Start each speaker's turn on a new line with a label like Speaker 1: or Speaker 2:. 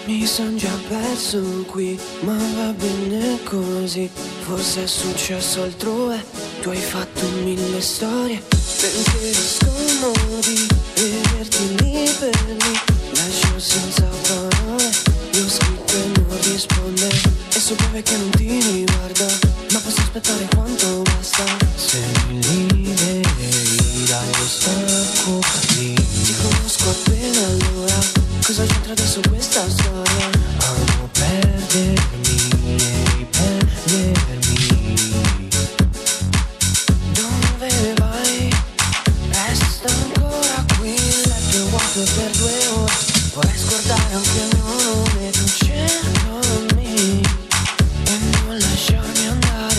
Speaker 1: Mi son già perso qui, ma va bene così. Forse è successo altrove, tu hai fatto 1000 storie, pensieri scomodi, vederti lì per lì. Lascio senza parole, io ho scritto e non risponde. E so bene che non ti riguarda, ma posso aspettare quanto basta. Se mi liberi dai lo stacco lì. Ti conosco appena allora, cosa c'entra adesso questa storia? Amo perdermi